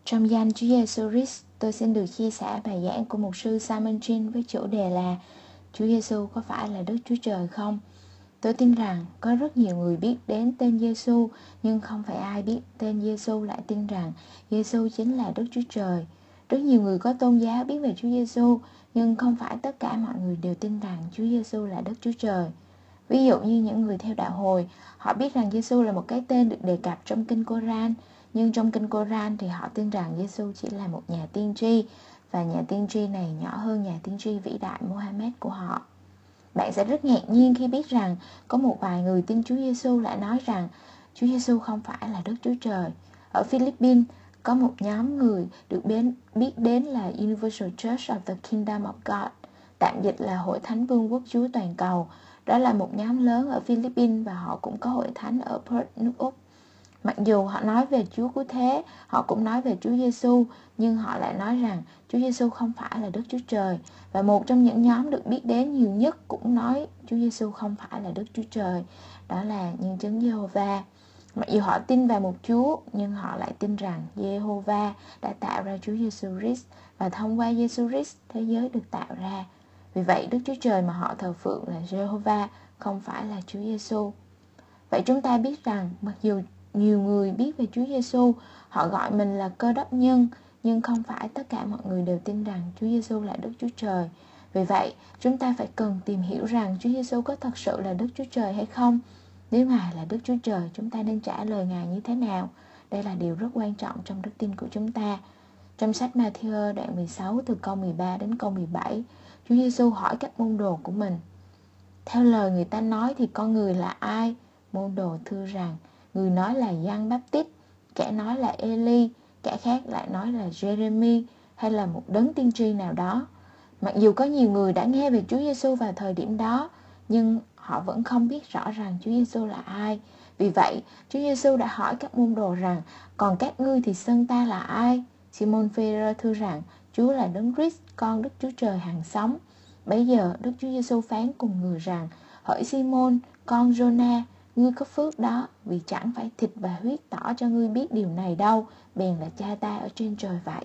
Trong danh Chúa Giêsu Christ, tôi xin được chia sẻ bài giảng của mục sư Simon Chin với chủ đề là Chúa Giêsu có phải là Đức Chúa Trời không? Tôi tin rằng có rất nhiều người biết đến tên Giêsu, nhưng không phải ai biết tên Giêsu lại tin rằng Giêsu chính là Đức Chúa Trời. Rất nhiều người có tôn giáo biết về Chúa Giêsu, nhưng không phải tất cả mọi người đều tin rằng Chúa Giêsu là Đức Chúa Trời. Ví dụ như những người theo đạo Hồi, họ biết rằng Giêsu là một cái tên được đề cập trong kinh Cô-ranh, nhưng trong kinh Cô-ranh thì họ tin rằng Giêsu chỉ là một nhà tiên tri, và nhà tiên tri này nhỏ hơn nhà tiên tri vĩ đại Muhammad của họ. Bạn sẽ rất ngạc nhiên khi biết rằng có một vài người tin Chúa Giêsu lại nói rằng Chúa Giêsu không phải là Đức Chúa Trời. Ở Philippines, có một nhóm người được biết đến là Universal Church of the Kingdom of God, tạm dịch là Hội Thánh Vương quốc Chúa toàn cầu. Đó là một nhóm lớn ở Philippines và họ cũng có hội thánh ở Perth, nước Úc. Mặc dù họ nói về Chúa Cứu Thế, họ cũng nói về Chúa Giêsu, nhưng họ lại nói rằng Chúa Giêsu không phải là Đức Chúa Trời. Và một trong những nhóm được biết đến nhiều nhất cũng nói Chúa Giêsu không phải là Đức Chúa Trời, đó là Nhân chứng Giê-hô-va. Mặc dù họ tin vào một Chúa, nhưng họ lại tin rằng Giê-hô-va đã tạo ra Chúa Giêsu Christ, và thông qua Giêsu Christ thế giới được tạo ra. Vì vậy Đức Chúa Trời mà họ thờ phượng là Giê-hô-va, không phải là Chúa Giêsu. Vậy chúng ta biết rằng mặc dù nhiều người biết về Chúa Giêsu, họ gọi mình là Cơ Đốc nhân, nhưng không phải tất cả mọi người đều tin rằng Chúa Giêsu là Đức Chúa Trời. Vì vậy, chúng ta phải cần tìm hiểu rằng Chúa Giêsu có thật sự là Đức Chúa Trời hay không. Nếu Ngài là Đức Chúa Trời, chúng ta nên trả lời Ngài như thế nào? Đây là điều rất quan trọng trong đức tin của chúng ta. Trong sách Ma-thi-ơ đoạn 16 từ câu 13 đến câu 17, Chúa Giêsu hỏi các môn đồ của mình: theo lời người ta nói thì con người là ai? Môn đồ thưa rằng người nói là Giăng Báp-tít, kẻ nói là Ê-li, kẻ khác lại nói là Giê-rê-mi, hay là một đấng tiên tri nào đó. Mặc dù có nhiều người đã nghe về Chúa Giêsu vào thời điểm đó, nhưng họ vẫn không biết rõ rằng Chúa Giêsu là ai. Vì vậy, Chúa Giêsu đã hỏi các môn đồ rằng: còn các ngươi thì xưng ta là ai? Simon Phê-rơ thưa rằng Chúa là Đấng Christ, con Đức Chúa Trời hằng sống. Bấy giờ Đức Chúa Giêsu phán cùng người rằng: hỡi Simon, con Giô-na, ngươi có phước đó, vì chẳng phải thịt và huyết tỏ cho ngươi biết điều này đâu, bèn là Cha ta ở trên trời vậy.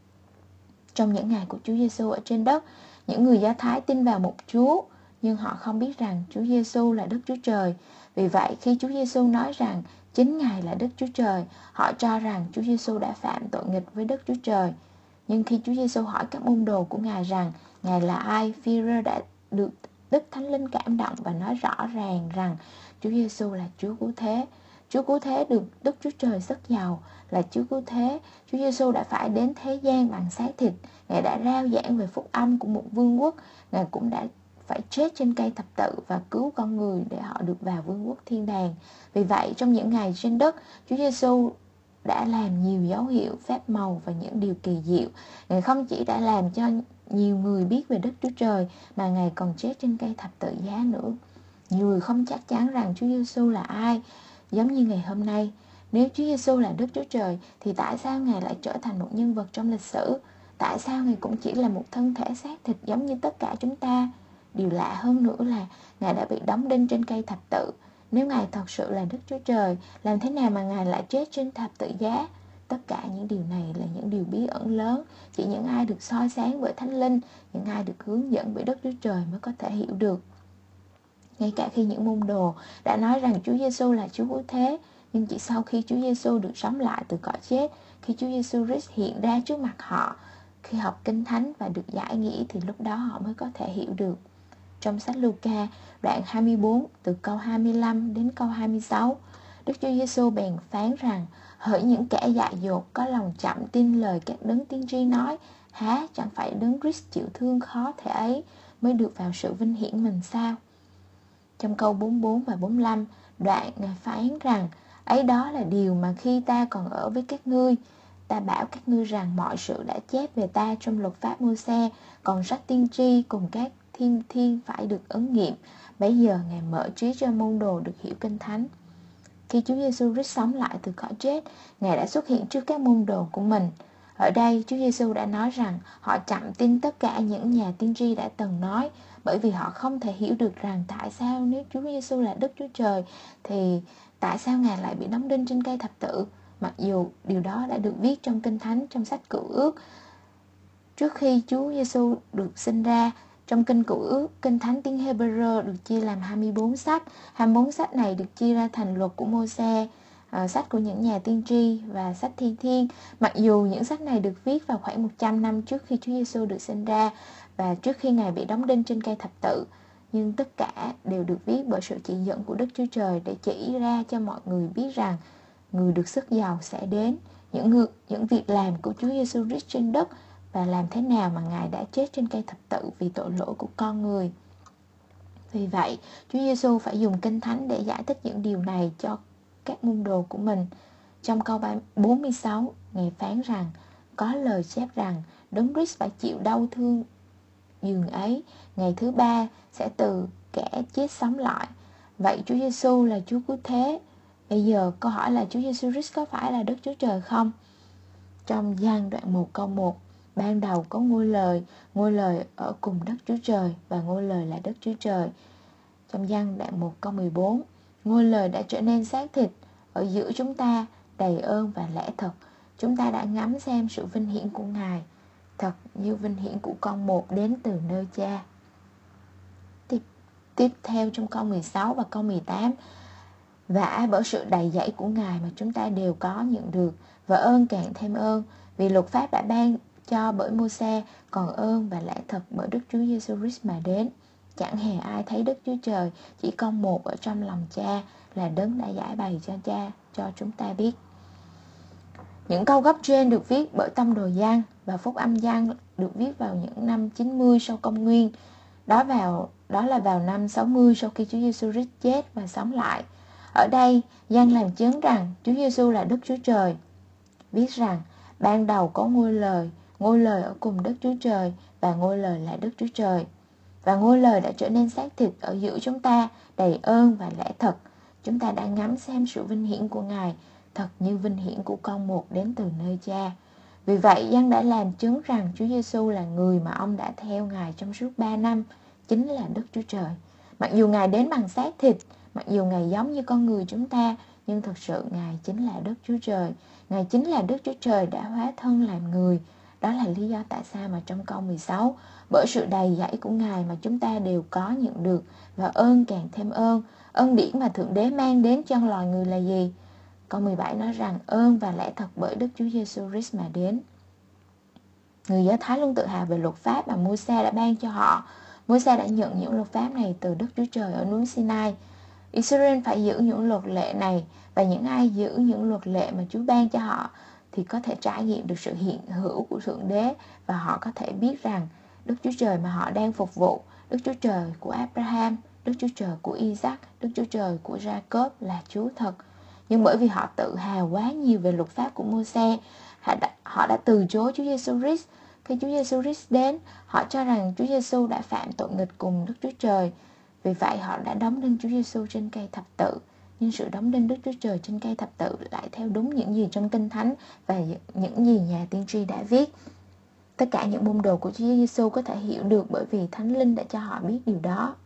Trong những ngày của Chúa Giêsu ở trên đất, những người Do Thái tin vào một Chúa, nhưng họ không biết rằng Chúa Giêsu là Đức Chúa Trời. Vì vậy, khi Chúa Giêsu nói rằng chính Ngài là Đức Chúa Trời, họ cho rằng Chúa Giêsu đã phạm tội nghịch với Đức Chúa Trời. Nhưng khi Chúa Giêsu hỏi các môn đồ của Ngài rằng Ngài là ai, Phi-rơ đã được Đức Thánh Linh cảm động và nói rõ ràng rằng Chúa Giêsu là Chúa Cứu Thế. Chúa Cứu Thế được Đức Chúa Trời rất giàu, là Chúa Cứu Thế. Chúa Giêsu đã phải đến thế gian bằng xác thịt. Ngài đã rao giảng về phúc âm của một vương quốc. Ngài cũng đã phải chết trên cây thập tự và cứu con người để họ được vào vương quốc thiên đàng. Vì vậy, trong những ngày trên đất, Chúa Giêsu đã làm nhiều dấu hiệu, phép màu và những điều kỳ diệu. Ngài không chỉ đã làm cho nhiều người biết về Đức Chúa Trời, mà Ngài còn chết trên cây thập tự giá nữa. Nhiều người không chắc chắn rằng Chúa Giêsu là ai. Giống như ngày hôm nay, nếu Chúa Giêsu là Đức Chúa Trời, thì tại sao Ngài lại trở thành một nhân vật trong lịch sử? Tại sao Ngài cũng chỉ là một thân thể xác thịt giống như tất cả chúng ta? Điều lạ hơn nữa là Ngài đã bị đóng đinh trên cây thập tự. Nếu Ngài thật sự là Đức Chúa Trời, làm thế nào mà Ngài lại chết trên thập tự giá? Tất cả những điều này là những điều bí ẩn lớn. Chỉ những ai được soi sáng bởi Thánh Linh, những ai được hướng dẫn bởi Đức Chúa Trời mới có thể hiểu được. Ngay cả khi những môn đồ đã nói rằng Chúa Giêsu là Chúa Cứu Thế, nhưng chỉ sau khi Chúa Giêsu được sống lại từ cõi chết, khi Chúa Giêsu Christ hiện ra trước mặt họ, khi học Kinh Thánh và được giải nghĩa, thì lúc đó họ mới có thể hiểu được. Trong sách Luca đoạn 24 từ câu 25 đến câu 26, Đức Chúa Giêsu bèn phán rằng: hỡi những kẻ dại dột, có lòng chậm tin lời các đấng tiên tri nói, há chẳng phải Đấng Christ chịu thương khó thể ấy mới được vào sự vinh hiển mình sao? Trong câu 44 và 45, đoạn Ngài phán rằng: ấy đó là điều mà khi ta còn ở với các ngươi, ta bảo các ngươi rằng mọi sự đã chép về ta trong luật pháp Mô-se, còn sách tiên tri cùng các thiên phải được ứng nghiệm. Bấy giờ Ngài mở trí cho môn đồ được hiểu Kinh Thánh. Khi Chúa Giêsu Christ sống lại từ cõi chết, Ngài đã xuất hiện trước các môn đồ của mình. Ở đây Chúa Giêsu đã nói rằng họ chậm tin tất cả những nhà tiên tri đã từng nói, bởi vì họ không thể hiểu được rằng tại sao nếu Chúa Giêsu là Đức Chúa Trời thì tại sao Ngài lại bị đóng đinh trên cây thập tự. mặc dù điều đó đã được viết trong Kinh Thánh, trong sách Cựu Ước. Trước khi Chúa Giêsu được sinh ra, trong Kinh Cựu Ước, Kinh Thánh tiếng Hebrew được chia làm 24 sách. 24 sách này được chia ra thành luật của Mô-se, sách của những nhà tiên tri và sách thi thiên. Mặc dù những sách này được viết vào khoảng 100 năm trước khi Chúa Giêsu được sinh ra và trước khi Ngài bị đóng đinh trên cây thập tự, nhưng tất cả đều được viết bởi sự chỉ dẫn của Đức Chúa Trời để chỉ ra cho mọi người biết rằng người được sức giàu sẽ đến, những việc làm của Chúa Giêsu Christ trên đất và làm thế nào mà Ngài đã chết trên cây thập tự vì tội lỗi của con người. Vì vậy, Chúa Giêsu phải dùng Kinh Thánh để giải thích những điều này cho các môn đồ của mình. Trong câu 46, Ngài phán rằng có lời chép rằng Đấng Christ phải chịu đau thương giường ấy, ngày thứ ba sẽ từ kẻ chết sống lại. Vậy Chúa Giêsu là Chúa cứu thế. Bây giờ câu hỏi là Chúa Giêsu Christ có phải là Đức Chúa Trời không? Trong Giăng đoạn 1 câu 1, ban đầu có ngôi lời ở cùng Đức Chúa Trời và ngôi lời là Đức Chúa Trời. Trong Giăng đoạn 1 câu 14, ngôi lời đã trở nên xác thịt ở giữa chúng ta, đầy ơn và lẽ thật. Chúng ta đã ngắm xem sự vinh hiển của Ngài, thật như vinh hiển của con một đến từ nơi Cha. Tiếp theo trong câu 16 và câu 18, vả bởi sự đầy dẫy của Ngài mà chúng ta đều có nhận được, và ơn càng thêm ơn, vì luật pháp đã ban cho bởi Mô-se, còn ơn và lẽ thật bởi Đức Chúa Giêsu Christ mà đến. Chẳng hề ai thấy Đức Chúa Trời, chỉ con một ở trong lòng Cha, là Đấng đã giải bày cho Cha cho chúng ta biết. Những câu gốc trên được viết bởi tông đồ Giăng, và phúc âm Giăng được viết vào những năm 90 sau công nguyên. Đó là vào năm 60 sau khi Chúa Giêsu Christ chết và sống lại. Ở đây, Giăng làm chứng rằng Chúa Giêsu là Đức Chúa Trời. Viết rằng ban đầu có ngôi lời ở cùng Đức Chúa Trời và ngôi lời là Đức Chúa Trời. Và ngôi lời đã trở nên xác thịt ở giữa chúng ta, đầy ơn và lẽ thật. Chúng ta đã ngắm xem sự vinh hiển của Ngài, thật như vinh hiển của con một đến từ nơi Cha. Vì vậy, Giăng đã làm chứng rằng Chúa Giêsu là người mà ông đã theo Ngài trong suốt 3 năm, chính là Đức Chúa Trời. Mặc dù Ngài đến bằng xác thịt, mặc dù Ngài giống như con người chúng ta, nhưng thực sự Ngài chính là Đức Chúa Trời. Ngài chính là Đức Chúa Trời đã hóa thân làm người. Đó là lý do tại sao mà trong câu 16, bởi sự đầy dẫy của Ngài mà chúng ta đều có nhận được, và ơn càng thêm ơn. Ân điển mà Thượng Đế mang đến cho loài người là gì? Câu 17 nói rằng ơn và lẽ thật bởi Đức Chúa Giêsu Christ mà đến. Người Do Thái luôn tự hào về luật pháp mà Mô-se đã ban cho họ. Mô-se đã nhận những luật pháp này từ Đức Chúa Trời ở núi Sinai. Israel phải giữ những luật lệ này, và những ai giữ những luật lệ mà Chúa ban cho họ thì có thể trải nghiệm được sự hiện hữu của Thượng Đế, và họ có thể biết rằng Đức Chúa Trời mà họ đang phục vụ, Đức Chúa Trời của Abraham, Đức Chúa Trời của Isaac, Đức Chúa Trời của Jacob là Chúa thật. Nhưng bởi vì họ tự hào quá nhiều về luật pháp của Mô-se, họ đã từ chối Chúa Giêsu Christ. Khi Chúa Giêsu Christ đến, họ cho rằng Chúa Giêsu đã phạm tội nghịch cùng Đức Chúa Trời. Vì vậy họ đã đóng đinh Chúa Giêsu trên cây thập tự. Nhưng sự đóng đinh Đức Chúa Trời trên cây thập tự lại theo đúng những gì trong Kinh Thánh và những gì nhà tiên tri đã viết. Tất cả những môn đồ của Chúa Giêsu có thể hiểu được bởi vì Thánh Linh đã cho họ biết điều đó.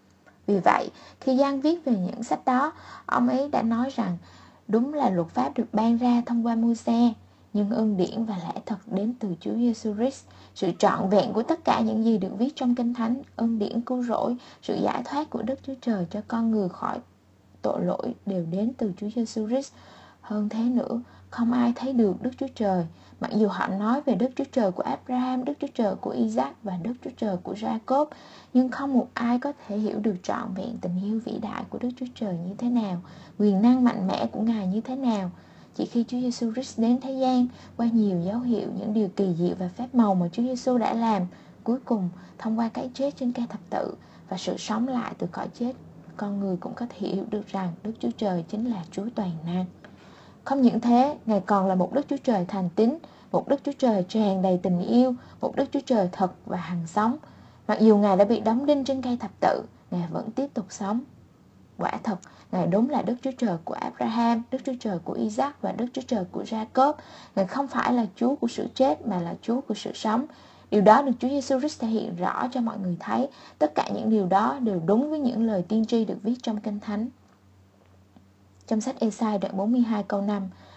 Vì vậy, khi Giăng viết về những sách đó, ông ấy đã nói rằng đúng là luật pháp được ban ra thông qua Mô-se, nhưng ân điển và lẽ thật đến từ Chúa Giêsu Christ. Sự trọn vẹn của tất cả những gì được viết trong Kinh Thánh, ân điển cứu rỗi, sự giải thoát của Đức Chúa Trời cho con người khỏi tội lỗi đều đến từ Chúa Giêsu Christ. Hơn thế nữa, không ai thấy được Đức Chúa Trời. Mặc dù họ nói về Đức Chúa Trời của Abraham, Đức Chúa Trời của Isaac và Đức Chúa Trời của Jacob, nhưng không một ai có thể hiểu được trọn vẹn tình yêu vĩ đại của Đức Chúa Trời như thế nào, quyền năng mạnh mẽ của Ngài như thế nào. Chỉ khi Chúa Giêsu Christ đến thế gian qua nhiều dấu hiệu, những điều kỳ diệu và phép màu mà Chúa Giêsu đã làm, cuối cùng thông qua cái chết trên cây thập tự và sự sống lại từ cõi chết, con người cũng có thể hiểu được rằng Đức Chúa Trời chính là Chúa toàn năng. Không những thế, Ngài còn là một Đức Chúa Trời thành tín, một Đức Chúa Trời tràn đầy tình yêu, một Đức Chúa Trời thật và hằng sống. Mặc dù Ngài đã bị đóng đinh trên cây thập tự, Ngài vẫn tiếp tục sống. Quả thật, Ngài đúng là Đức Chúa Trời của Abraham, Đức Chúa Trời của Isaac và Đức Chúa Trời của Jacob. Ngài không phải là Chúa của sự chết mà là Chúa của sự sống. Điều đó được Chúa Giêsu Christ thể hiện rõ cho mọi người thấy. Tất cả những điều đó đều đúng với những lời tiên tri được viết trong Kinh Thánh. Trong sách Ê-sai đoạn 42 câu 5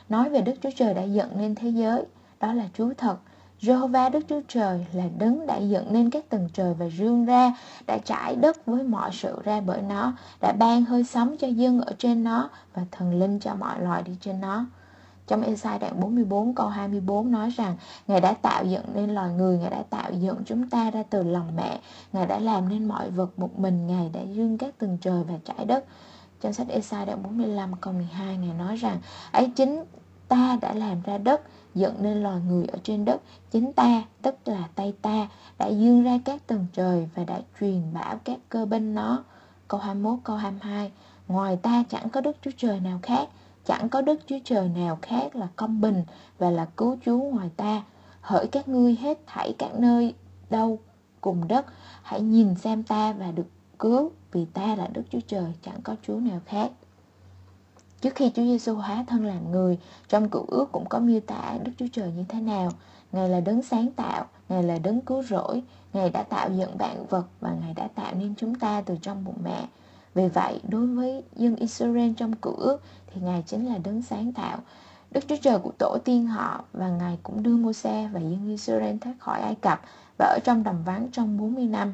nói về Đức Chúa Trời đã dựng nên thế giới, đó là Chúa thật. Jehovah Đức Chúa Trời là đấng đã dựng nên các tầng trời và rương ra, đã trải đất với mọi sự ra bởi nó, đã ban hơi sống cho dân ở trên nó và thần linh cho mọi loài đi trên nó. Trong Ê-sai đoạn 44 câu 24 nói rằng Ngài đã tạo dựng nên loài người, Ngài đã tạo dựng chúng ta ra từ lòng mẹ, Ngài đã làm nên mọi vật một mình, Ngài đã dương các tầng trời và trải đất. Trong sách Ê-sai đoạn 45 câu 12 Ngài nói rằng ấy chính ta đã làm ra đất, dựng nên loài người ở trên đất. Chính ta, tức là tay ta, đã dương ra các tầng trời và đã truyền bảo các cơ binh nó. Câu 21 câu 22 Ngoài ta chẳng có Đức Chúa Trời nào khác, chẳng có Đức Chúa Trời nào khác là công bình và là cứu Chúa ngoài ta. Hỡi các ngươi hết thảy các nơi đâu cùng đất, hãy nhìn xem ta và được cứu, vì ta là Đức Chúa Trời, chẳng có Chúa nào khác. Trước khi Chúa Giêsu hóa thân làm người, trong Cựu Ước cũng có miêu tả Đức Chúa Trời như thế nào. Ngài là đấng sáng tạo, Ngài là đấng cứu rỗi, Ngài đã tạo dựng vạn vật và Ngài đã tạo nên chúng ta từ trong bụng mẹ. Vì vậy, đối với dân Israel trong Cựu Ước thì Ngài chính là đấng sáng tạo, Đức Chúa Trời của tổ tiên họ, và Ngài cũng đưa Mô-se và dân Israel thoát khỏi Ai Cập và ở trong đồng vắng trong 40 năm.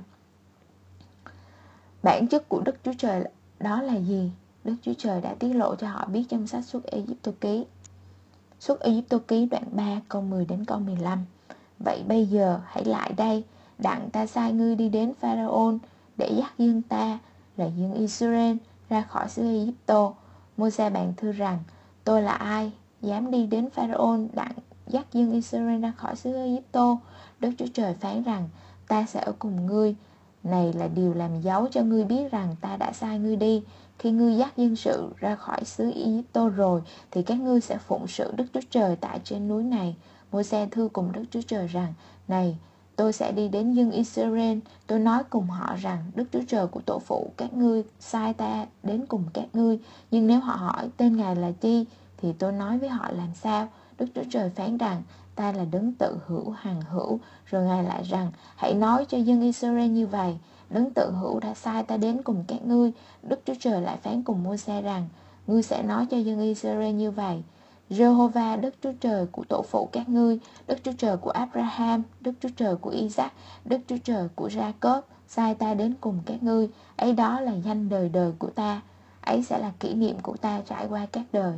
Bản chất của Đức Chúa Trời đó là gì? Đức Chúa Trời đã tiết lộ cho họ biết trong sách Xuất Ê-díp-tô ký. Xuất Ê-díp-tô ký đoạn 3 câu 10 đến câu 15. Vậy bây giờ hãy lại đây, đặng ta sai ngươi đi đến Pharaon để dắt dân ta là dân Israel ra khỏi xứ Ê-díp-tô. Mô-se bàn thưa rằng, tôi là ai dám đi đến Pharaon đặng dắt dân Israel ra khỏi xứ Ê-díp-tô? Đức Chúa Trời phán rằng, ta sẽ ở cùng ngươi. Này là điều làm dấu cho ngươi biết rằng ta đã sai ngươi đi. Khi ngươi dắt dân sự ra khỏi xứ Ê-díp-tô rồi, thì các ngươi sẽ phụng sự Đức Chúa Trời tại trên núi này. Mô-se thưa cùng Đức Chúa Trời rằng, này, tôi sẽ đi đến dân Israel. Tôi nói cùng họ rằng, Đức Chúa Trời của tổ phụ các ngươi sai ta đến cùng các ngươi. Nhưng nếu họ hỏi tên Ngài là chi, thì tôi nói với họ làm sao? Đức Chúa Trời phán rằng, ta là đấng tự hữu hằng hữu. Rồi Ngài lại rằng, hãy nói cho dân Israel như vậy, đấng tự hữu đã sai ta đến cùng các ngươi. Đức Chúa Trời lại phán cùng Mô-se rằng, ngươi sẽ nói cho dân Israel như vậy, Jehovah Đức Chúa Trời của tổ phụ các ngươi, Đức Chúa Trời của Abraham, Đức Chúa Trời của Isaac, Đức Chúa Trời của Jacob sai ta đến cùng các ngươi. Ấy đó là danh đời đời của ta, ấy sẽ là kỷ niệm của ta trải qua các đời.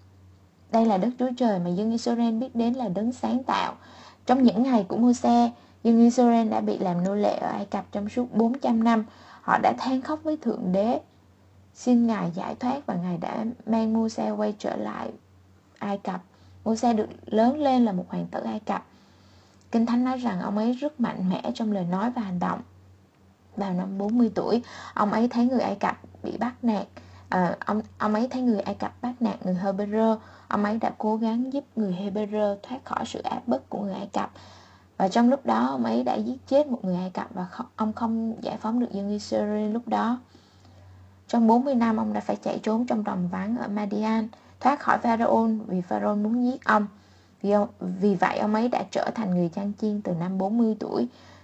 Đây là Đức Chúa Trời mà dân Israel biết đến là đấng sáng tạo. Trong những ngày của Mô-se, dân Israel đã bị làm nô lệ ở Ai Cập trong suốt 400 năm. Họ đã than khóc với Thượng Đế, xin Ngài giải thoát, và Ngài đã mang Mô-se quay trở lại Ai Cập. Mô-se được lớn lên là một hoàng tử Ai Cập. Kinh Thánh nói rằng ông ấy rất mạnh mẽ trong lời nói và hành động. Vào năm 40 tuổi, ông ấy thấy người Ai Cập bị bắt nạt. Ông ấy thấy người Ai Cập bắt nạt người Hebrew. Ông ấy đã cố gắng giúp người Hebrew thoát khỏi sự áp bức của người Ai Cập. Và trong lúc đó, ông ấy đã giết chết một người Ai Cập và ông không giải phóng được dân Israel lúc đó. Trong 40 năm, ông đã phải chạy trốn trong đồng vắng ở Madian, thoát khỏi Pharaon vì Pharaon muốn giết ông. Vì vậy, ông ấy đã trở thành người chăn chiên từ năm 40 tuổi.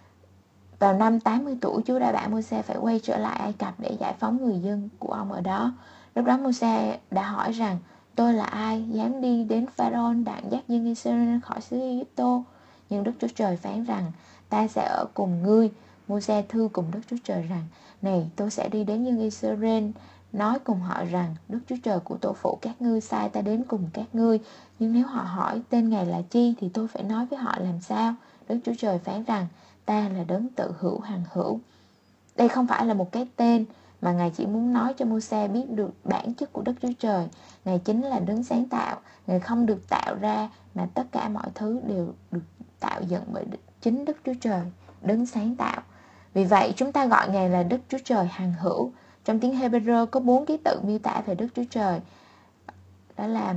Vào năm 80 tuổi, Chúa đã bảo Mô-se phải quay trở lại Ai Cập để giải phóng người dân của ông ở đó. Lúc đó Mô-se đã hỏi rằng, tôi là ai dám đi đến Pharaon đặng dắt dân Israel khỏi xứ Ai-Cập? Nhưng Đức Chúa Trời phán rằng, ta sẽ ở cùng ngươi. Mô-se thưa cùng Đức Chúa Trời rằng, này, tôi sẽ đi đến dân Israel, nói cùng họ rằng, Đức Chúa Trời của tổ phụ các ngươi sai ta đến cùng các ngươi. Nhưng nếu họ hỏi tên Ngài là chi, thì tôi phải nói với họ làm sao? Đức Chúa Trời phán rằng, ta là đấng tự hữu hằng hữu. Đây không phải là một cái tên, mà Ngài chỉ muốn nói cho Mô-se biết được bản chất của Đức Chúa Trời. Ngài chính là đấng sáng tạo. Ngài không được tạo ra, mà tất cả mọi thứ đều được tạo dựng bởi chính Đức Chúa Trời, đấng sáng tạo. Vì vậy chúng ta gọi Ngài là Đức Chúa Trời hằng hữu. Trong tiếng Hebrew có 4 ký tự miêu tả về Đức Chúa Trời. Đó là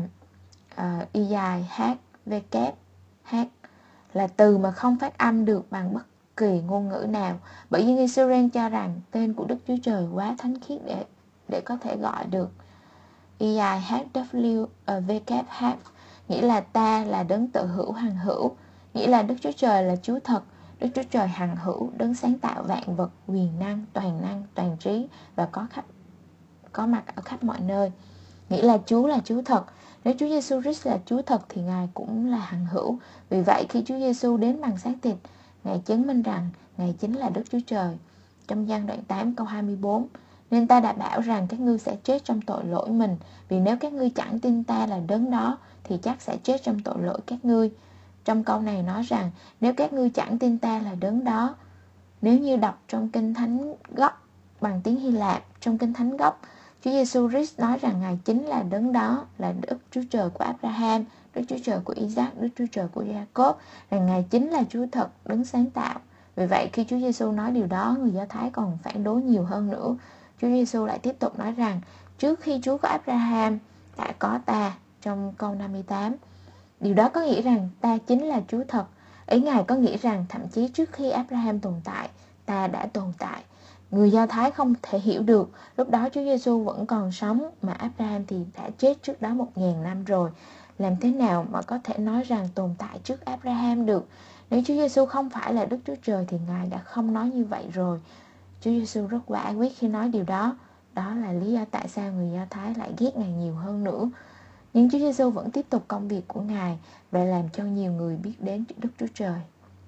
Y dài H, V kép H, là từ mà không phát âm được bằng bất kỳ ngôn ngữ nào. Bởi vì Israel cho rằng tên của Đức Chúa Trời quá thánh khiết để có thể gọi được. Y dài H, W, V kép H nghĩa là ta là đấng tự hữu hằng hữu, nghĩa là Đức Chúa Trời là Chúa thật. Đức Chúa Trời hằng hữu, đấng sáng tạo vạn vật, quyền năng, toàn trí và có mặt ở khắp mọi nơi. Nghĩa là Chúa thật. Nếu Chúa Giêsu Christ là Chúa thật thì Ngài cũng là hằng hữu. Vì vậy khi Chúa Giêsu đến bằng xác thịt, Ngài chứng minh rằng Ngài chính là Đức Chúa Trời. Trong Giăng đoạn 8 câu 24, nên ta đã bảo rằng các ngươi sẽ chết trong tội lỗi mình, vì nếu các ngươi chẳng tin ta là đấng đó thì chắc sẽ chết trong tội lỗi các ngươi. Trong câu này nói rằng nếu các ngươi chẳng tin ta là đấng đó. Nếu như đọc trong Kinh Thánh gốc bằng tiếng Hy Lạp, trong Kinh Thánh gốc, Chúa Giêsu Christ nói rằng Ngài chính là đấng đó, là Đức Chúa Trời của Abraham, Đức Chúa Trời của Isaac, Đức Chúa Trời của Jacob, rằng Ngài chính là Chúa thật, đấng sáng tạo. Vì vậy khi Chúa Giêsu nói điều đó, người Do Thái còn phản đối nhiều hơn nữa. Chúa Giêsu lại tiếp tục nói rằng trước khi Chúa có Abraham đã có ta, trong câu 58. Điều đó có nghĩa rằng ta chính là Chúa thật. Ý Ngài có nghĩa rằng thậm chí trước khi Abraham tồn tại, ta đã tồn tại. Người Do Thái không thể hiểu được lúc đó Chúa Giêsu vẫn còn sống, mà Abraham thì đã chết trước đó 1000 năm rồi. Làm thế nào mà có thể nói rằng tồn tại trước Abraham được? Nếu Chúa Giêsu không phải là Đức Chúa Trời thì Ngài đã không nói như vậy rồi. Chúa Giêsu rất quả quyết khi nói điều đó. Đó là lý do tại sao người Do Thái lại ghét Ngài nhiều hơn nữa. Nhưng Chúa Giêsu vẫn tiếp tục công việc của Ngài và làm cho nhiều người biết đến Đức Chúa Trời.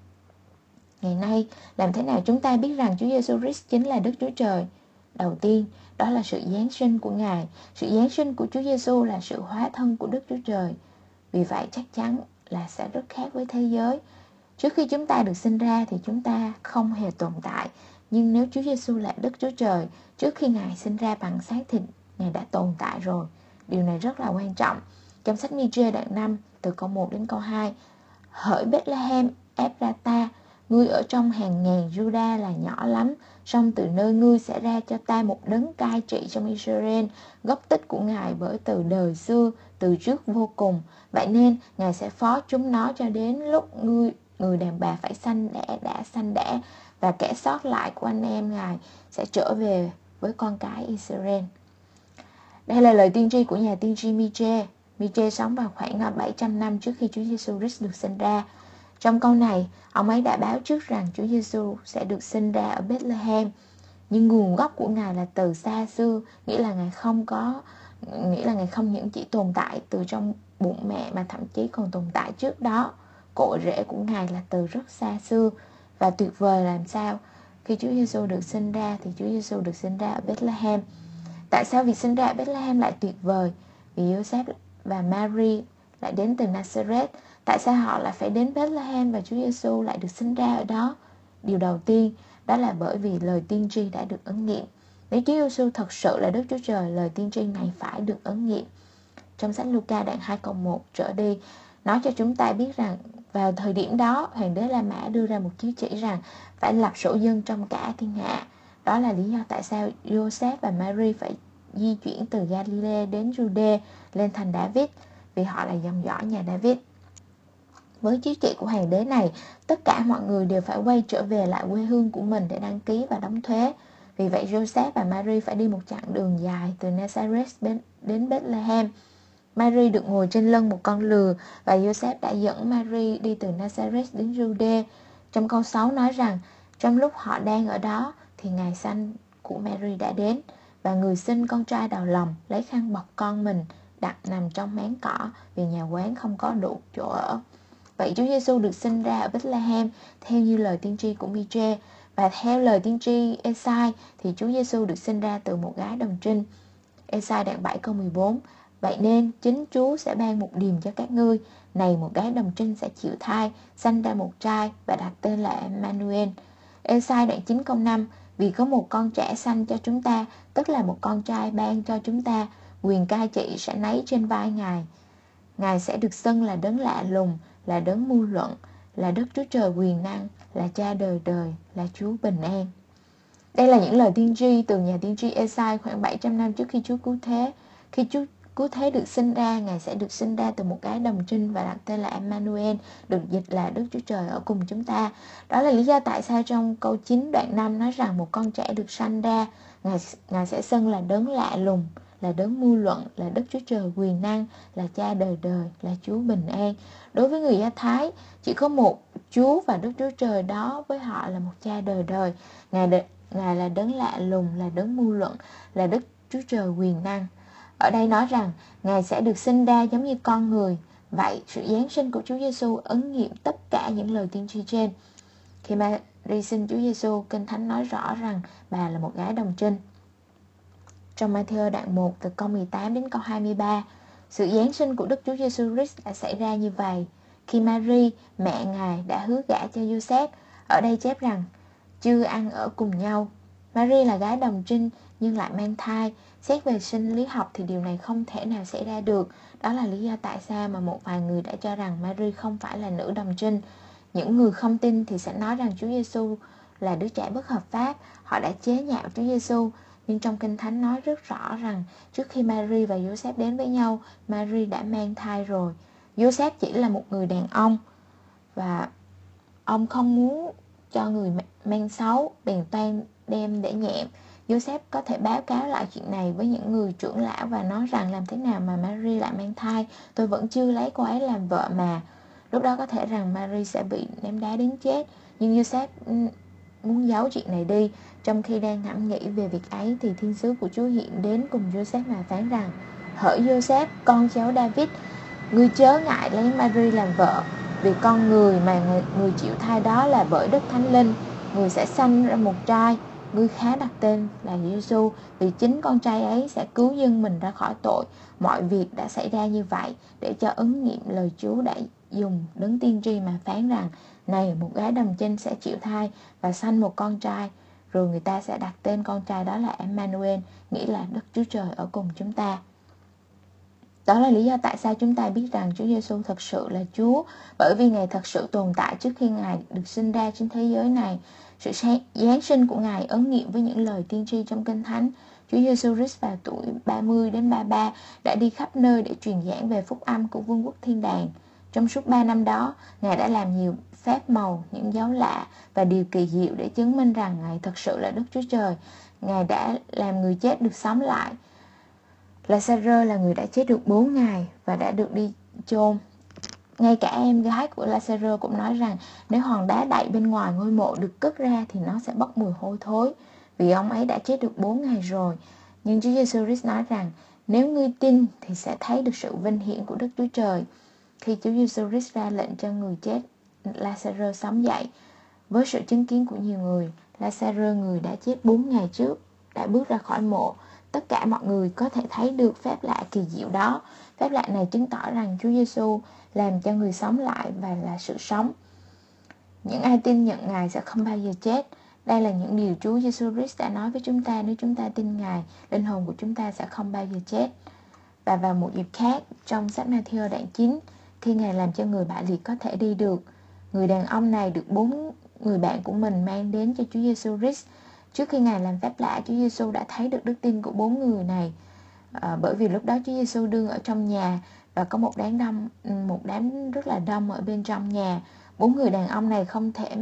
Ngày nay, làm thế nào chúng ta biết rằng Chúa Giêsu Christ chính là Đức Chúa Trời? Đầu tiên, đó là sự giáng sinh của Ngài. Sự giáng sinh của Chúa Giêsu là sự hóa thân của Đức Chúa Trời. Vì vậy chắc chắn là sẽ rất khác với thế giới. Trước khi chúng ta được sinh ra thì chúng ta không hề tồn tại. Nhưng nếu Chúa Giêsu là Đức Chúa Trời, trước khi Ngài sinh ra bằng xác thịt, Ngài đã tồn tại rồi. Điều này rất là quan trọng. Trong sách Mi-chê đoạn 5, từ câu 1 đến câu 2, hỡi Bethlehem Ephrata, ngươi ở trong hàng ngàn Juda là nhỏ lắm, song từ nơi ngươi sẽ ra cho ta một đấng cai trị trong Israel, gốc tích của Ngài bởi từ đời xưa, từ trước vô cùng. Vậy nên Ngài sẽ phó chúng nó cho đến lúc người đàn bà phải sanh đẻ đã sanh đẻ, và kẻ sót lại của anh em Ngài sẽ trở về với con cái Israel. Đây là lời tiên tri của nhà tiên tri Mi-chê. Mi-chê sống vào khoảng 700 năm trước khi Chúa Giêsu Christ được sinh ra. Trong câu này, ông ấy đã báo trước rằng Chúa Giêsu sẽ được sinh ra ở Bethlehem. Nhưng nguồn gốc của Ngài là từ xa xưa, nghĩa là Ngài không những chỉ tồn tại từ trong bụng mẹ mà thậm chí còn tồn tại trước đó. Cội rễ của Ngài là từ rất xa xưa. Và tuyệt vời làm sao khi Chúa Giêsu được sinh ra thì Chúa Giêsu được sinh ra ở Bethlehem. Tại sao việc sinh ra ở Bethlehem lại tuyệt vời? Vì Joseph và Mary lại đến từ Nazareth. Tại sao họ lại phải đến Bethlehem và Chúa Giêsu lại được sinh ra ở đó? Điều đầu tiên đó là bởi vì lời tiên tri đã được ứng nghiệm. Nếu Chúa Giêsu thật sự là Đức Chúa Trời, lời tiên tri này phải được ứng nghiệm. Trong sách Luca đoạn 2 câu 1 trở đi, nói cho chúng ta biết rằng vào thời điểm đó, hoàng đế La Mã đưa ra một chiếu chỉ rằng phải lập sổ dân trong cả thiên hạ. Đó là lý do tại sao Joseph và Mary phải di chuyển từ Galilee đến Jude lên thành David, vì họ là dòng dõi nhà David. Với chiếu chỉ của hoàng đế này, tất cả mọi người đều phải quay trở về lại quê hương của mình để đăng ký và đóng thuế. Vì vậy Joseph và Mary phải đi một chặng đường dài từ Nazareth đến Bethlehem. Mary được ngồi trên lưng một con lừa và Joseph đã dẫn Mary đi từ Nazareth đến Jude. Trong câu 6 nói rằng trong lúc họ đang ở đó thì ngày sanh của Mary đã đến, và người sinh con trai đầu lòng lấy khăn bọc con mình đặt nằm trong máng cỏ vì nhà quán không có đủ chỗ ở. Vậy Chúa Giêsu được sinh ra ở Bethlehem theo như lời tiên tri của Mi-chê, và theo lời tiên tri Ê-sai thì Chúa Giêsu được sinh ra từ một gái đồng trinh. Ê-sai đoạn 7 câu 14. Vậy nên chính Chúa sẽ ban một điềm cho các ngươi, này một gái đồng trinh sẽ chịu thai, sanh ra một trai và đặt tên là Emmanuel. Ê-sai đoạn 9 câu 5. Vì có một con trẻ sanh cho chúng ta, tức là một con trai ban cho chúng ta, quyền cai trị sẽ nấy trên vai Ngài. Ngài sẽ được xưng là đấng lạ lùng, là đấng mưu luận, là Đức Chúa Trời quyền năng, là Cha đời đời, là Chúa bình an. Đây là những lời tiên tri từ nhà tiên tri Ê-sai khoảng 700 năm trước khi Chúa cứu thế. Khi Chúa cứu thế được sinh ra, Ngài sẽ được sinh ra từ một gái đồng trinh và đặt tên là Emmanuel, được dịch là Đức Chúa Trời ở cùng chúng ta. Đó là lý do tại sao trong câu 9 đoạn 5 nói rằng một con trẻ được sanh ra, Ngài sẽ xưng là đấng lạ lùng, là đấng mưu luận, là Đức Chúa Trời quyền năng, là Cha đời đời, là Chúa bình an. Đối với người Do Thái, chỉ có một Chúa và Đức Chúa Trời đó với họ là một Cha đời đời. Ngài là đấng lạ lùng, là đấng mưu luận, là Đức Chúa Trời quyền năng. Ở đây nói rằng Ngài sẽ được sinh ra giống như con người. Vậy sự giáng sinh của Chúa Giêsu ứng nghiệm tất cả những lời tiên tri trên. Khi Mary sinh Chúa Giêsu, Kinh Thánh nói rõ rằng bà là một gái đồng trinh. Trong Ma-thi-ơ đoạn 1 từ câu 18 đến câu 23, sự giáng sinh của Đức Chúa Giêsu Christ đã xảy ra như vậy. Khi Mary, mẹ Ngài, đã hứa gả cho Giô-sép, ở đây chép rằng chưa ăn ở cùng nhau. Mary là gái đồng trinh nhưng lại mang thai. Xét về sinh lý học thì điều này không thể nào xảy ra được. Đó là lý do tại sao mà một vài người đã cho rằng Mary không phải là nữ đồng trinh. Những người không tin thì sẽ nói rằng Chúa Giêsu là đứa trẻ bất hợp pháp. Họ đã chế nhạo Chúa Giêsu. Nhưng trong Kinh Thánh nói rất rõ rằng trước khi Mary và Giô-sép đến với nhau, Mary đã mang thai rồi. Giô-sép chỉ là một người đàn ông và ông không muốn cho người mang xấu, bèn toan đem để nhẹm. Giô-sép có thể báo cáo lại chuyện này với những người trưởng lão và nói rằng làm thế nào mà Mary lại mang thai, tôi vẫn chưa lấy cô ấy làm vợ mà. Lúc đó có thể rằng Mary sẽ bị ném đá đến chết. Nhưng Giô-sép muốn giấu chuyện này đi. Trong khi đang ngẫm nghĩ về việc ấy thì thiên sứ của Chúa hiện đến cùng Giô-sép mà phán rằng: hỡi Giô-sép, con cháu David, ngươi chớ ngại lấy Mary làm vợ, vì con người mà người chịu thai đó là bởi Đức Thánh Linh. Người sẽ sanh ra một trai, ngươi khá đặt tên là Giê-xu, vì chính con trai ấy sẽ cứu dân mình ra khỏi tội. Mọi việc đã xảy ra như vậy để cho ứng nghiệm lời Chúa đã dùng đấng tiên tri mà phán rằng: này, một gái đồng trinh sẽ chịu thai và sanh một con trai, rồi người ta sẽ đặt tên con trai đó là Emmanuel, nghĩa là Đức Chúa Trời ở cùng chúng ta. Đó là lý do tại sao chúng ta biết rằng Chúa Giêsu thật sự là Chúa, bởi vì Ngài thật sự tồn tại trước khi Ngài được sinh ra trên thế giới này. Sự giáng sinh của Ngài ứng nghiệm với những lời tiên tri trong Kinh Thánh. Chúa Giêsu Christ vào tuổi 30 đến 33 đã đi khắp nơi để truyền giảng về phúc âm của vương quốc thiên đàng. Trong suốt 3 năm đó, Ngài đã làm nhiều phép màu, những dấu lạ và điều kỳ diệu để chứng minh rằng Ngài thật sự là Đức Chúa Trời. Ngài đã làm người chết được sống lại. Lazarơ là người đã chết được 4 ngày và đã được đi chôn. Ngay cả em gái của Lazarơ cũng nói rằng nếu hòn đá đậy bên ngoài ngôi mộ được cất ra thì nó sẽ bốc mùi hôi thối, vì ông ấy đã chết được 4 ngày rồi. Nhưng Chúa Giêsu Christ nói rằng nếu ngươi tin thì sẽ thấy được sự vinh hiển của Đức Chúa Trời. Khi Chúa Giêsu Christ ra lệnh cho người chết Lazarơ sống dậy, với sự chứng kiến của nhiều người, Lazarơ, người đã chết 4 ngày trước, đã bước ra khỏi mộ. Tất cả mọi người có thể thấy được phép lạ kỳ diệu đó. Phép lạ này chứng tỏ rằng Chúa Giêsu làm cho người sống lại và là sự sống. Những ai tin nhận Ngài sẽ không bao giờ chết. Đây là những điều Chúa Giêsu Christ đã nói với chúng ta. Nếu chúng ta tin Ngài, linh hồn của chúng ta sẽ không bao giờ chết. Và vào một dịp khác, trong sách Ma-thi-ơ đoạn 9, khi Ngài làm cho người bại liệt có thể đi được, người đàn ông này được 4 người bạn của mình mang đến cho Chúa Giêsu Christ. Trước khi Ngài làm phép lạ, Chúa Giêsu đã thấy được đức tin của 4 người này. Bởi vì lúc đó Chúa Giêsu đương ở trong nhà và có một đám rất là đông ở bên trong nhà. 4 người đàn ông này không thể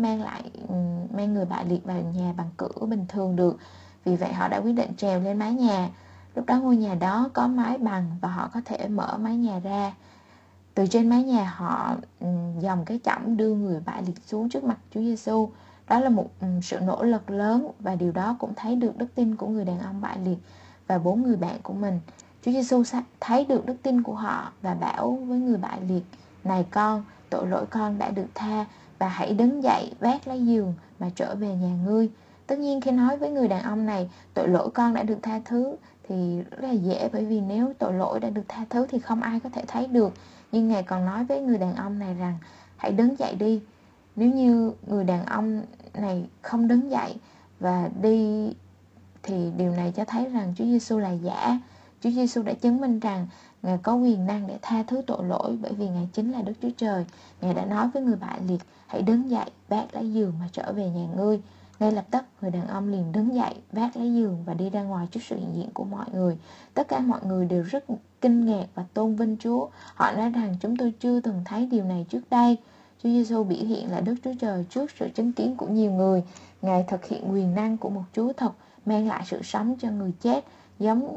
mang người bại liệt vào nhà bằng cửa bình thường được. Vì vậy họ đã quyết định trèo lên mái nhà. Lúc đó ngôi nhà đó có mái bằng và họ có thể mở mái nhà ra. Từ trên mái nhà họ dòng cái chõng đưa người bại liệt xuống trước mặt Chúa Giêsu. Đó là một sự nỗ lực lớn và điều đó cũng thấy được đức tin của người đàn ông bại liệt và 4 người bạn của mình. Chúa Giêsu thấy được đức tin của họ và bảo với người bại liệt: này con, tội lỗi con đã được tha, và hãy đứng dậy vác lấy giường mà trở về nhà ngươi. Tất nhiên khi nói với người đàn ông này tội lỗi con đã được tha thứ thì rất là dễ, bởi vì nếu tội lỗi đã được tha thứ thì không ai có thể thấy được. Nhưng Ngài còn nói với người đàn ông này rằng hãy đứng dậy đi. Nếu như người đàn ông này không đứng dậy và đi thì điều này cho thấy rằng Chúa Giêsu là giả. Chúa Giêsu đã chứng minh rằng Ngài có quyền năng để tha thứ tội lỗi, bởi vì Ngài chính là Đức Chúa Trời. Ngài đã nói với người bại liệt: hãy đứng dậy, vác lấy giường mà trở về nhà ngươi. Ngay lập tức người đàn ông liền đứng dậy, vác lấy giường và đi ra ngoài trước sự hiện diện của mọi người. Tất cả mọi người đều rất kinh ngạc và tôn vinh Chúa. Họ nói rằng chúng tôi chưa từng thấy điều này trước đây. Chúa Giêsu biểu hiện là Đức Chúa Trời trước sự chứng kiến của nhiều người. Ngài thực hiện quyền năng của một Chúa thật, mang lại sự sống cho người chết, giống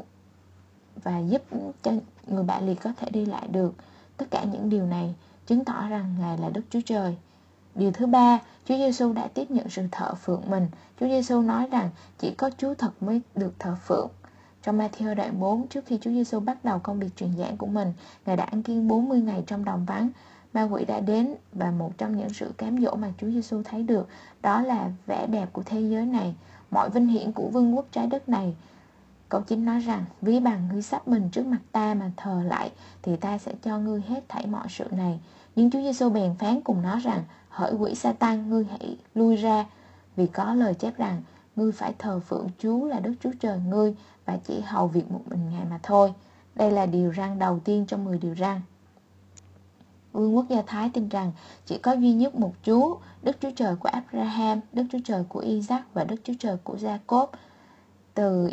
và giúp cho người bại liệt có thể đi lại được. Tất cả những điều này chứng tỏ rằng Ngài là Đức Chúa Trời. Điều thứ ba, Chúa Giêsu đã tiếp nhận sự thờ phượng mình. Chúa Giêsu nói rằng chỉ có Chúa thật mới được thờ phượng. Trong Ma-thi-ơ đoạn 4, trước khi Chúa Giêsu bắt đầu công việc truyền giảng của mình, Ngài đã ăn kiêng 40 ngày trong đồng vắng. Ma quỷ đã đến, và một trong những sự cám dỗ mà Chúa Giêsu thấy được đó là vẻ đẹp của thế giới này, mọi vinh hiển của vương quốc trái đất này. Câu 9 nói rằng: ví bằng ngươi sắp mình trước mặt ta mà thờ lại, thì ta sẽ cho ngươi hết thảy mọi sự này. Nhưng Chúa Giêsu bèn phán cùng nó rằng: hỡi quỷ Sa-tan, ngươi hãy lui ra, vì có lời chép rằng: ngươi phải thờ phượng Chúa là Đức Chúa Trời ngươi, và chỉ hầu việc một mình Ngài mà thôi. Đây là điều răn đầu tiên trong 10 điều răn. Vương quốc Do Thái tin rằng chỉ có duy nhất một Chúa, Đức Chúa Trời của Abraham, Đức Chúa Trời của Isaac và Đức Chúa Trời của Jacob. Từ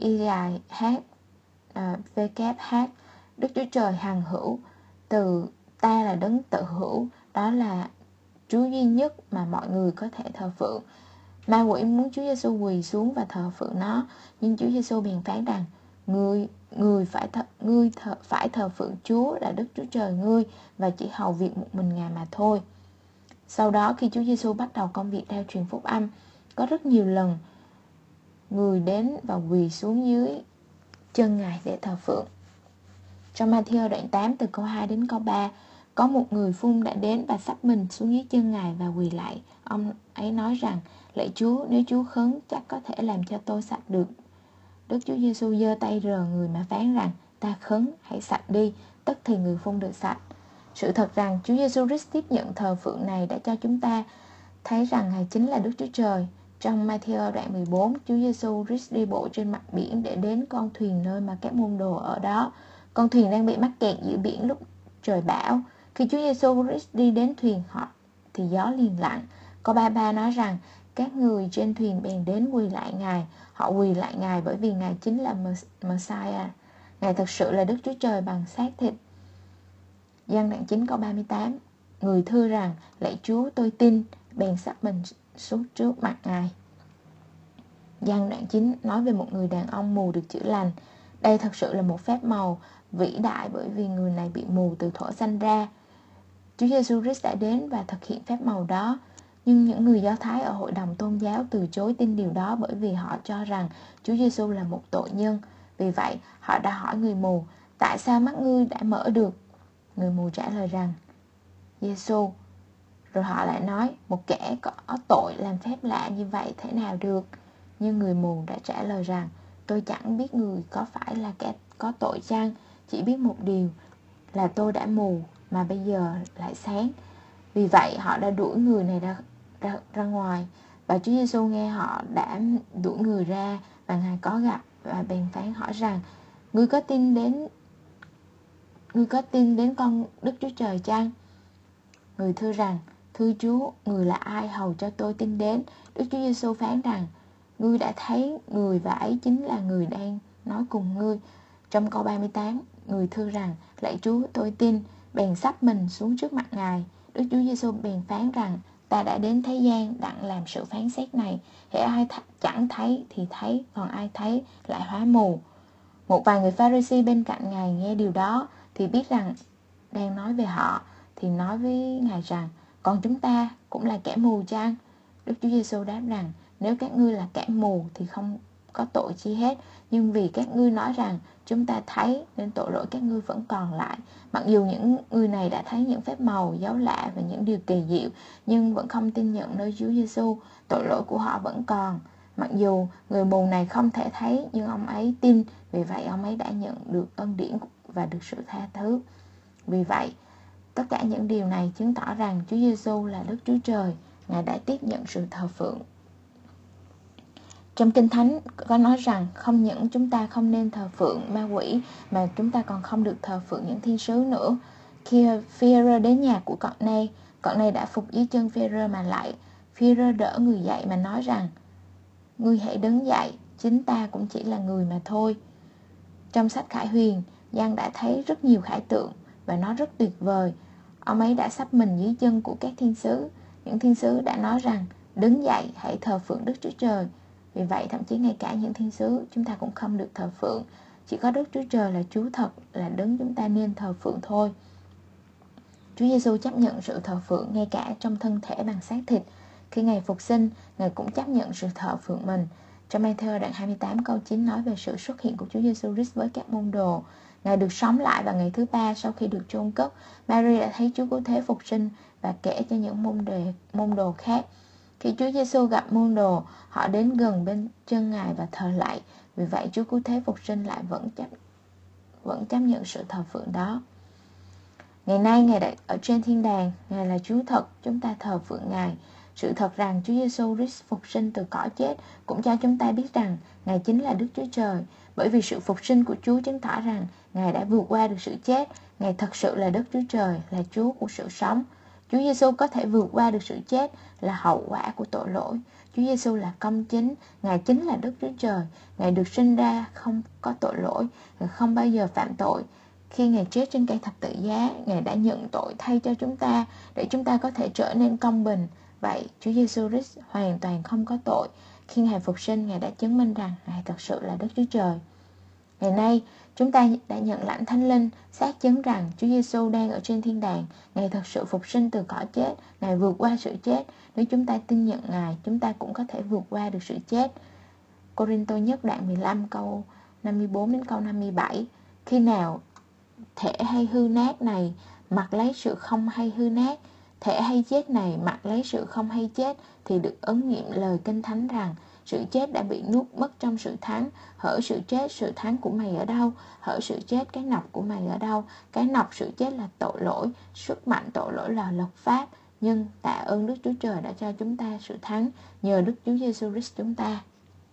VKH, Đức Chúa Trời hằng hữu. Từ ta là đấng tự hữu, đó là Chúa duy nhất mà mọi người có thể thờ phượng. Ma quỷ muốn Chúa Giêsu quỳ xuống và thờ phượng nó, nhưng Chúa Giêsu bèn phán rằng: Ngươi phải thờ phượng Chúa là Đức Chúa Trời ngươi, và chỉ hầu việc một mình Ngài mà thôi. Sau đó, khi Chúa Giêsu bắt đầu công việc rao truyền phúc âm, có rất nhiều lần người đến và quỳ xuống dưới chân Ngài để thờ phượng. Trong Ma-thi-ơ đoạn 8 từ câu 2 đến câu 3, có một người phun đã đến và sắp mình xuống dưới chân Ngài và quỳ lại. Ông ấy nói rằng: lạy Chúa, nếu Chúa khấn, chắc có thể làm cho tôi sạch được. Đức Chúa Giêsu giơ tay rờ người mà phán rằng: ta khấn, hãy sạch đi. Tức thì người phun được sạch. Sự thật rằng Chúa Giêsu Christ tiếp nhận thờ phượng này đã cho chúng ta thấy rằng Ngài chính là Đức Chúa Trời. Trong Ma-thi-ơ đoạn 14, Chúa Giêsu Christ đi bộ trên mặt biển để đến con thuyền nơi mà các môn đồ ở đó. Con thuyền đang bị mắc kẹt giữa biển lúc trời bão. Khi Chúa Giêsu Christ đi đến thuyền họ thì gió liền lặng. Câu 33 nói rằng các người trên thuyền bèn đến quỳ lại Ngài. Họ quỳ lại Ngài bởi vì Ngài chính là Messiah. Ngài thật sự là Đức Chúa Trời bằng xác thịt. Giăng đoạn 9 câu 38, người thưa rằng: lạy Chúa, tôi tin, bèn sắp mình xuống trước mặt Ngài. Giăng đoạn 9 nói về một người đàn ông mù được chữa lành. Đây thật sự là một phép màu vĩ đại, bởi vì người này bị mù từ thuở sanh ra. Chúa Giêsu Christ đã đến và thực hiện phép màu đó. Nhưng những người Do Thái ở hội đồng tôn giáo từ chối tin điều đó, bởi vì họ cho rằng Chúa Giêsu là một tội nhân. Vì vậy, họ đã hỏi người mù: tại sao mắt ngươi đã mở được? Người mù trả lời rằng: Giêsu. Rồi họ lại nói: một kẻ có tội làm phép lạ như vậy thế nào được? Nhưng người mù đã trả lời rằng: tôi chẳng biết người có phải là kẻ có tội chăng, chỉ biết một điều là tôi đã mù mà bây giờ lại sáng. Vì vậy họ đã đuổi người này ra ngoài. Và Chúa Giêsu nghe họ đã đuổi người ra, và Ngài có gặp và bèn phán hỏi rằng: ngươi có tin đến con Đức Chúa Trời chăng? Người thưa rằng: thưa Chúa, người là ai hầu cho tôi tin đến? Đức Chúa Giêsu phán rằng: ngươi đã thấy người, và ấy chính là người đang nói cùng ngươi. Trong câu 38, người thưa rằng: lạy Chúa, tôi tin, bèn sắp mình xuống trước mặt Ngài. Đức Chúa Giêsu bèn phán rằng: ta đã đến thế gian đặng làm sự phán xét này. Hễ ai chẳng thấy thì thấy, còn ai thấy lại hóa mù. Một vài người Pha-ri-si bên cạnh Ngài nghe điều đó thì biết rằng đang nói về họ, thì nói với Ngài rằng: còn chúng ta cũng là kẻ mù chăng? Đức Chúa Giêsu đáp rằng: nếu các ngươi là kẻ mù thì không có tội chi hết, nhưng vì các ngươi nói rằng chúng ta thấy, nên tội lỗi các ngươi vẫn còn lại. Mặc dù những người này đã thấy những phép màu, dấu lạ và những điều kỳ diệu, nhưng vẫn không tin nhận nơi Chúa Giêsu, tội lỗi của họ vẫn còn. Mặc dù người mù này không thể thấy, nhưng ông ấy tin, vì vậy ông ấy đã nhận được ân điển và được sự tha thứ. Vì vậy, tất cả những điều này chứng tỏ rằng Chúa Giêsu là Đức Chúa Trời. Ngài đã tiếp nhận sự thờ phượng. Trong Kinh Thánh có nói rằng không những chúng ta không nên thờ phượng ma quỷ, mà chúng ta còn không được thờ phượng những thiên sứ nữa. Khi Phi-e-rơ đến nhà của cậu này đã phục dưới chân Phi-e-rơ mà lại. Phi-e-rơ đỡ người dậy mà nói rằng: ngươi hãy đứng dậy, chính ta cũng chỉ là người mà thôi. Trong sách Khải Huyền, Giăng đã thấy rất nhiều khải tượng và nó rất tuyệt vời. Ông ấy đã sắp mình dưới chân của các thiên sứ. Những thiên sứ đã nói rằng: đứng dậy, hãy thờ phượng Đức Chúa Trời. Vì vậy, thậm chí ngay cả những thiên sứ chúng ta cũng không được thờ phượng. Chỉ có Đức Chúa Trời là Chúa thật, là đấng chúng ta nên thờ phượng thôi. Chúa Giêsu chấp nhận sự thờ phượng ngay cả trong thân thể bằng xác thịt. Khi Ngài phục sinh, Ngài cũng chấp nhận sự thờ phượng mình. Trong Matthew đoạn 28 câu 9 nói về sự xuất hiện của Chúa Giêsu Christ với các môn đồ. Ngài được sống lại vào ngày thứ ba sau khi được chôn cất. Mary đã thấy Chúa Cứu Thế phục sinh và kể cho những môn đồ khác. Khi Chúa Giêsu gặp môn đồ, họ đến gần bên chân Ngài và thờ lạy. Vì vậy Chúa Cứu Thế phục sinh lại vẫn chấp nhận sự thờ phượng đó. Ngày nay Ngài đã ở trên thiên đàng, Ngài là Chúa thật, chúng ta thờ phượng Ngài. Sự thật rằng Chúa Giêsu Christ phục sinh từ cõi chết cũng cho chúng ta biết rằng Ngài chính là Đức Chúa Trời. Bởi vì sự phục sinh của Chúa chứng tỏ rằng Ngài đã vượt qua được sự chết. Ngài thật sự là Đức Chúa Trời, là Chúa của sự sống. Chúa Giêsu có thể vượt qua được sự chết là hậu quả của tội lỗi. Chúa Giêsu là công chính, Ngài chính là Đức Chúa Trời. Ngài được sinh ra không có tội lỗi, Ngài không bao giờ phạm tội. Khi Ngài chết trên cây thập tự giá, Ngài đã nhận tội thay cho chúng ta để chúng ta có thể trở nên công bình. Vậy Chúa Giêsu Christ hoàn toàn không có tội. Khi Ngài phục sinh, Ngài đã chứng minh rằng Ngài thật sự là Đức Chúa Trời. Ngày nay, chúng ta đã nhận lãnh Thánh Linh, xác chứng rằng Chúa Giêsu đang ở trên thiên đàng. Ngài thật sự phục sinh từ cõi chết, Ngài vượt qua sự chết. Nếu chúng ta tin nhận Ngài, chúng ta cũng có thể vượt qua được sự chết. Cô-rin-tô nhất đoạn 15 câu 54 đến câu 57. Khi nào thể hay hư nát này mặc lấy sự không hay hư nát, thể hay chết này mặc lấy sự không hay chết, thì được ứng nghiệm lời Kinh Thánh rằng sự chết đã bị nuốt mất trong sự thắng. Hỡi sự chết, sự thắng của mày ở đâu? Hỡi sự chết, cái nọc của mày ở đâu? Cái nọc sự chết là tội lỗi, sức mạnh tội lỗi là luật pháp. Nhưng tạ ơn Đức Chúa Trời đã cho chúng ta sự thắng nhờ Đức Chúa Giêsu Christ chúng ta.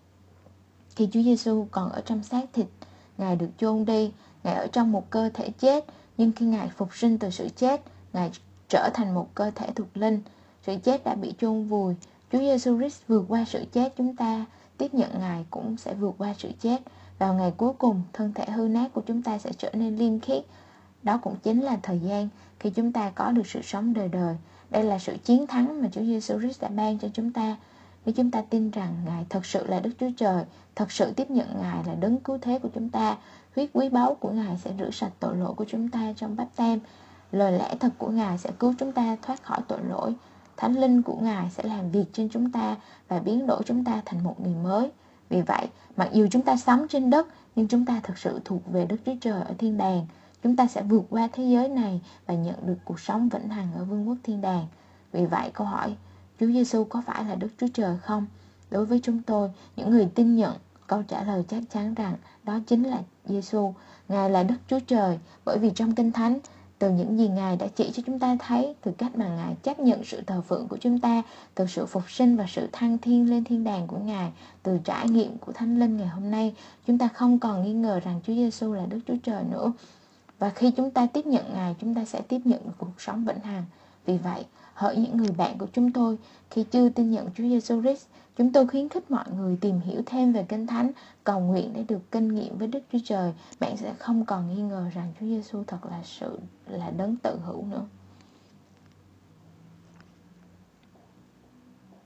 Khi Chúa Giêsu còn ở trong xác thịt, Ngài được chôn đi, Ngài ở trong một cơ thể chết. Nhưng khi Ngài phục sinh từ sự chết, Ngài trở thành một cơ thể thuộc linh. Sự chết đã bị chôn vùi. Chúa Giêsu Christ vượt qua sự chết, chúng ta tiếp nhận Ngài cũng sẽ vượt qua sự chết. Vào ngày cuối cùng, thân thể hư nát của chúng ta sẽ trở nên liêm khiết. Đó cũng chính là thời gian khi chúng ta có được sự sống đời đời. Đây là sự chiến thắng mà Chúa Giêsu Christ đã ban cho chúng ta. Nếu chúng ta tin rằng Ngài thật sự là Đức Chúa Trời, thật sự tiếp nhận Ngài là đấng cứu thế của chúng ta, huyết quý báu của Ngài sẽ rửa sạch tội lỗi của chúng ta trong báp têm. Lời lẽ thật của Ngài sẽ cứu chúng ta thoát khỏi tội lỗi. Thánh Linh của Ngài sẽ làm việc trên chúng ta và biến đổi chúng ta thành một người mới. Vì vậy, mặc dù chúng ta sống trên đất, nhưng chúng ta thực sự thuộc về Đức Chúa Trời ở thiên đàng. Chúng ta sẽ vượt qua thế giới này và nhận được cuộc sống vĩnh hằng ở vương quốc thiên đàng. Vì vậy, câu hỏi, Chúa Giêsu có phải là Đức Chúa Trời không? Đối với chúng tôi, những người tin nhận, câu trả lời chắc chắn rằng đó chính là Giêsu. Ngài là Đức Chúa Trời, bởi vì trong Kinh Thánh, từ những gì Ngài đã chỉ cho chúng ta thấy, từ cách mà Ngài chấp nhận sự thờ phượng của chúng ta, từ sự phục sinh và sự thăng thiên lên thiên đàng của Ngài, từ trải nghiệm của Thánh Linh ngày hôm nay, chúng ta không còn nghi ngờ rằng Chúa Giêsu là Đức Chúa Trời nữa. Và khi chúng ta tiếp nhận Ngài, chúng ta sẽ tiếp nhận được cuộc sống vĩnh hằng. Vì vậy, hỡi những người bạn của chúng tôi, khi chưa tin nhận Chúa Giêsu Christ, chúng tôi khuyến khích mọi người tìm hiểu thêm về Kinh Thánh, cầu nguyện để được kinh nghiệm với Đức Chúa Trời. Bạn sẽ không còn nghi ngờ rằng Chúa Giêsu thật là đấng tự hữu nữa.